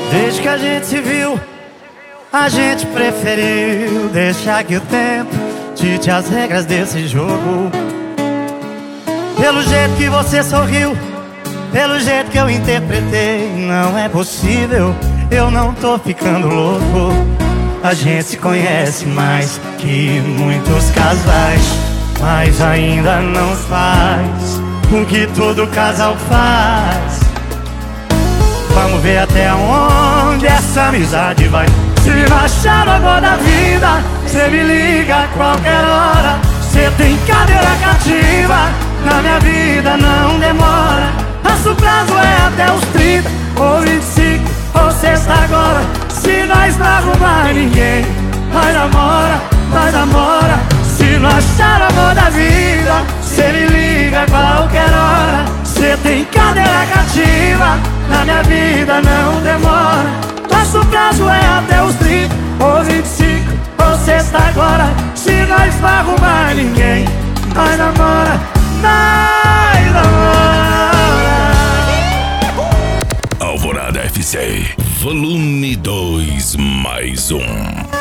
Desde que a gente se viu, a gente preferiu deixar que o tempo dite as regras desse jogo. Pelo jeito que você sorriu, pelo jeito que eu interpretei, não é possível, eu não tô ficando louco. A gente se conhece mais que muitos casais, mas ainda não faz o que todo casal faz. Vamos ver até onde essa amizade vai. Se não achar o amor da vida, cê me liga a qualquer hora. Cê tem cadeira cativa, na minha vida não demora. Nosso prazo é até os 30 ou 25 ou sexta agora. Se nós não arrumar ninguém, nós namora, nós namora. Se não achar o amor da vida, cê me liga a qualquer hora. Cê tem cadeira cativa, na minha vida não demora. Nosso prazo é até os 30 ou 25 ou sexta agora. Se nós não arrumar ninguém, nós namora, nós namora. Alvorada FC, volume 2 mais 1.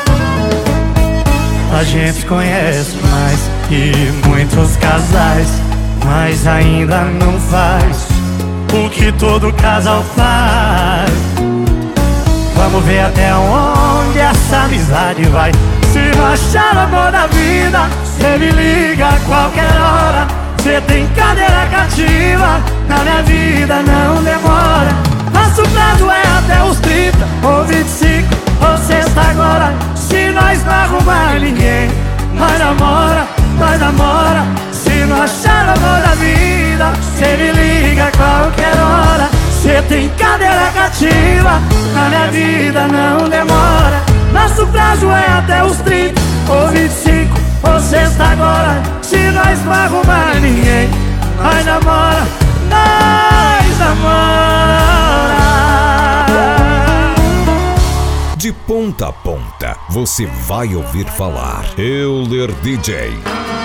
A gente conhece mais que muitos casais, mas ainda não faz o que todo casal faz. Vamos ver até onde essa amizade vai. Se não achar o amor da vida, cê me liga a qualquer hora. Cê tem cadeira cativa, na minha vida não demora. Nosso prazo é até os 30 ou 25 ou sexta agora. Se nós não arrumar ninguém, nós namora, nós namora. Se não achar o amor da vida, cê me liga a qualquer hora. Cê tem cadeira cativa, na minha vida não demora. Nosso prazo é até os 30 ou 25 ou sexta agora. Se nós não arrumar ninguém, nós namora, nós namora. De ponta a ponta, você vai ouvir falar Euler DJ.